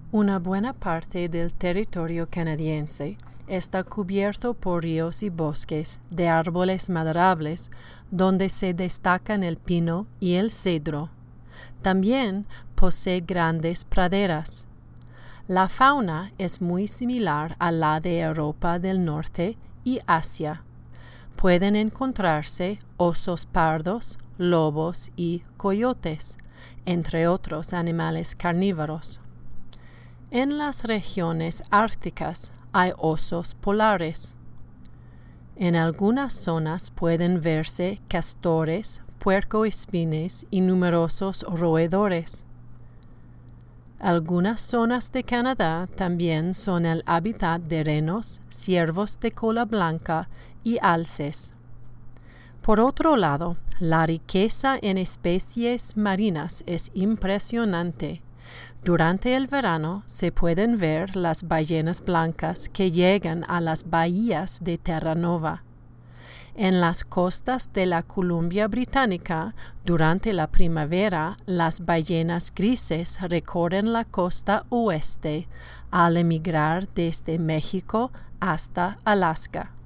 Una buena parte del territorio canadiense está cubierto por ríos y bosques de árboles maderables donde se destacan el pino y el cedro. También posee grandes praderas. La fauna es muy similar a la de Europa del Norte y Asia. Pueden encontrarse osos pardos, lobos y coyotes, entre otros animales carnívoros. En las regiones árticas hay osos polares. En algunas zonas pueden verse castores, puercoespines y numerosos roedores. Algunas zonas de Canadá también son el hábitat de renos, ciervos de cola blanca y alces. Por otro lado, la riqueza en especies marinas es impresionante. Durante el verano se pueden ver las ballenas blancas que llegan a las bahías de Terra Nova. En las costas de la Columbia Británica, durante la primavera, las ballenas grises recorren la costa oeste al emigrar desde México hasta Alaska.